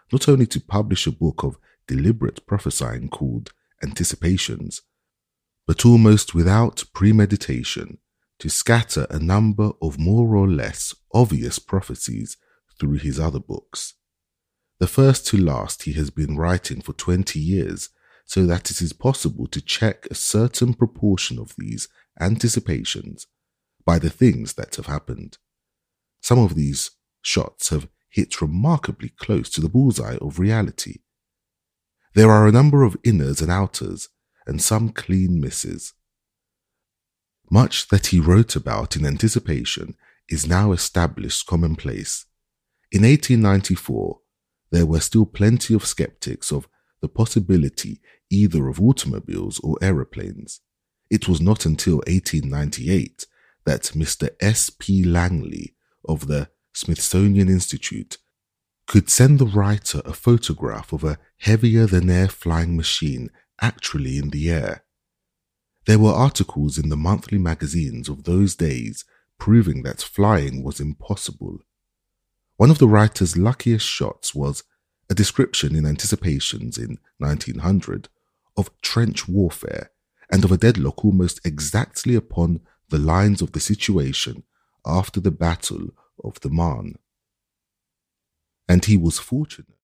not only to publish a book of deliberate prophesying called Anticipations, but almost without premeditation to scatter a number of more or less obvious prophecies through his other books. The first to last he has been writing for 20 years, so that it is possible to check a certain proportion of these anticipations by the things that have happened. Some of these shots have hit remarkably close to the bullseye of reality. There are a number of inners and outers, and some clean misses. Much that he wrote about in Anticipation is now established commonplace. In 1894, there were still plenty of skeptics of the possibility either of automobiles or aeroplanes. It was not until 1898 that Mr. S. P. Langley of the Smithsonian Institute could send the writer a photograph of a heavier-than-air flying machine actually in the air. There were articles in the monthly magazines of those days proving that flying was impossible. One of the writer's luckiest shots was a description in Anticipations in 1900 of trench warfare and of a deadlock almost exactly upon the lines of the situation after the Battle of the Marne. And he was fortunate